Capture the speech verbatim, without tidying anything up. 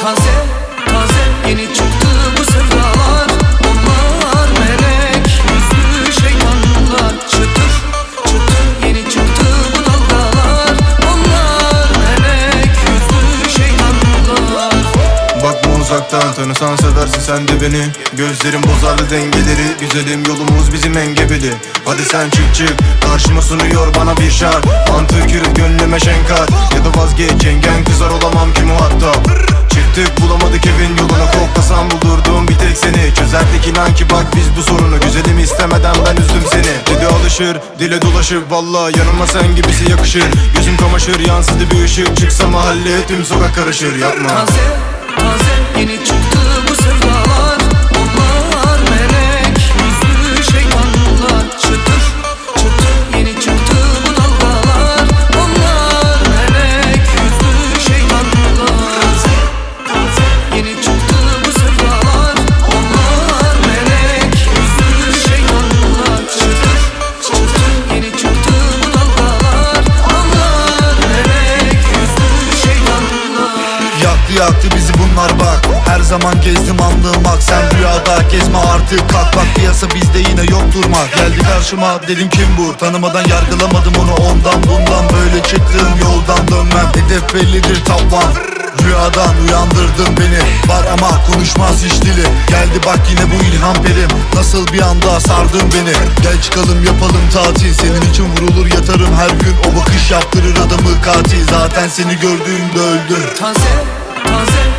Taze taze yeni çıktı bu sevdalar. Onlar melek yüzlü şeytanlar. Çıtır çıtır yeni çıktı bu dalgalar. Onlar melek yüzlü şeytanlar. Bakma uzaktan, tanısan seversin sen de beni. Gözlerim bozardı dengeleri, güzelim yolumuz bizim engebeli. Hadi sen çık çık, karşıma sunuyor bana bir şark. Mantığı kırıp gönlüme şenkar. Ya da vazgeç yengen kızar, olamam ki muhatap. Çıktık bulamadık evin yolunu, koklasam bulurdum bir tek seni. Çözerdik inan ki bak biz bu sorunu, güzelim istemeden ben üzdüm seni. Dili alışır, dile dolaşıp valla yanıma sen gibisi yakışır. Gözüm kamaşır, yansıdı bir ışık, çıksa mahalle tüm sokak karışır. Yapma. Taze taze yeni çıktı bu sevdalar. Onlar melek yüzlü şeytanlar. Çıtır çıtır yeni çıktı bu dalgalar. Onlar melek yüzlü şeytanlar. Yeni çıktı bu sevdalar. Onlar melek yüzlü şeytanlar. Çıtır çıtır yeni çıktı bu dalgalar. Onlar melek yüzlü şeytanlar. Yaktı yaktı bizi bunlar bak. Her zaman gezdim andığım hak. Sen rüyada gezme artık, kalk bak piyasa bizde yine yok durmak. Geldi karşıma dedim kim bu, tanımadan yargılamadım onu, ondan bundan böyle çıktığım yoldan dönmem. Hedef bellidir tavan, rüyadan uyandırdın beni. Var ama konuşmaz hiç dili. Geldi bak yine bu ilham perim, nasıl bir anda sardın beni. Gel çıkalım yapalım tatil, senin için vurulur yatarım her gün. O bakış yaptırır adamı katil, zaten seni gördüğümde öldüm. Taze taze